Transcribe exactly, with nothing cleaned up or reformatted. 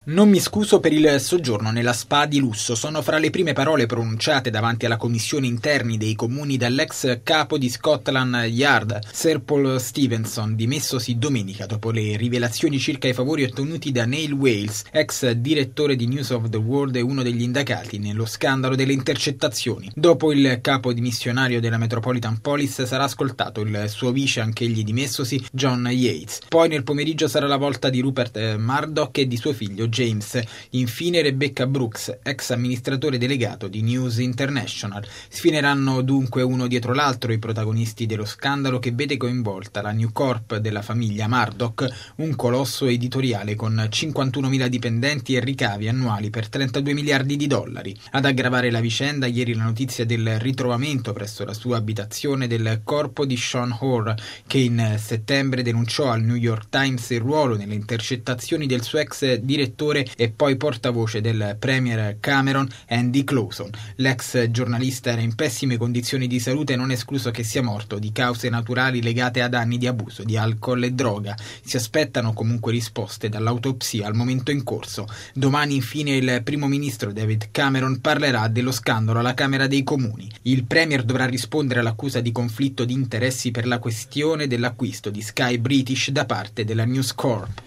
Non mi scuso per il soggiorno nella spa di lusso, sono fra le prime parole pronunciate davanti alla commissione interni dei comuni dall'ex capo di Scotland Yard, Sir Paul Stevenson, dimessosi domenica dopo le rivelazioni circa i favori ottenuti da Neil Wales, ex direttore di News of the World e uno degli indagati nello scandalo delle intercettazioni. Dopo il capo dimissionario della Metropolitan Police sarà ascoltato il suo vice, anch'egli dimessosi, John Yates. Poi nel pomeriggio sarà la volta di Rupert Murdoch e di suo figlio James. Infine Rebecca Brooks, ex amministratore delegato di News International. Sfineranno dunque uno dietro l'altro i protagonisti dello scandalo che vede coinvolta la News Corp della famiglia Murdoch, un colosso editoriale con cinquantunomila dipendenti e ricavi annuali per trentadue miliardi di dollari. Ad aggravare la vicenda ieri la notizia del ritrovamento presso la sua abitazione del corpo di Sean Hoare, che in settembre denunciò al New York Times il ruolo nelle intercettazioni del suo ex direttore e poi portavoce del premier Cameron, Andy Clauson. L'ex giornalista era in pessime condizioni di salute e non è escluso che sia morto di cause naturali legate ad anni di abuso di alcol e droga. Si aspettano comunque risposte dall'autopsia al momento in corso. Domani infine il primo ministro David Cameron parlerà dello scandalo alla Camera dei Comuni. Il premier dovrà rispondere all'accusa di conflitto di interessi per la questione dell'acquisto di Sky British da parte della News Corp.